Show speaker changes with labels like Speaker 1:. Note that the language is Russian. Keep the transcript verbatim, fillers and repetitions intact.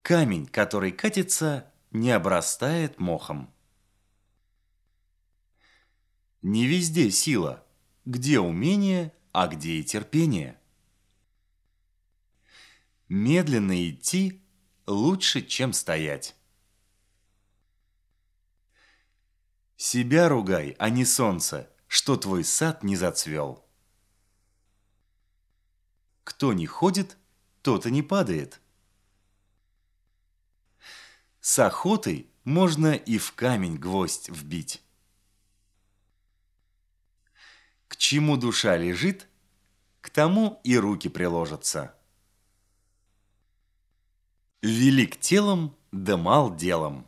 Speaker 1: Камень, который катится, не обрастает мохом. Не везде сила, где умение, а где и терпение. Медленно идти лучше, чем стоять. Себя ругай, а не солнце, что твой сад не зацвел. Кто не ходит, тот и не падает. С охотой можно и в камень гвоздь вбить. К чему душа лежит, к тому и руки приложатся. Велик телом, да мал делом.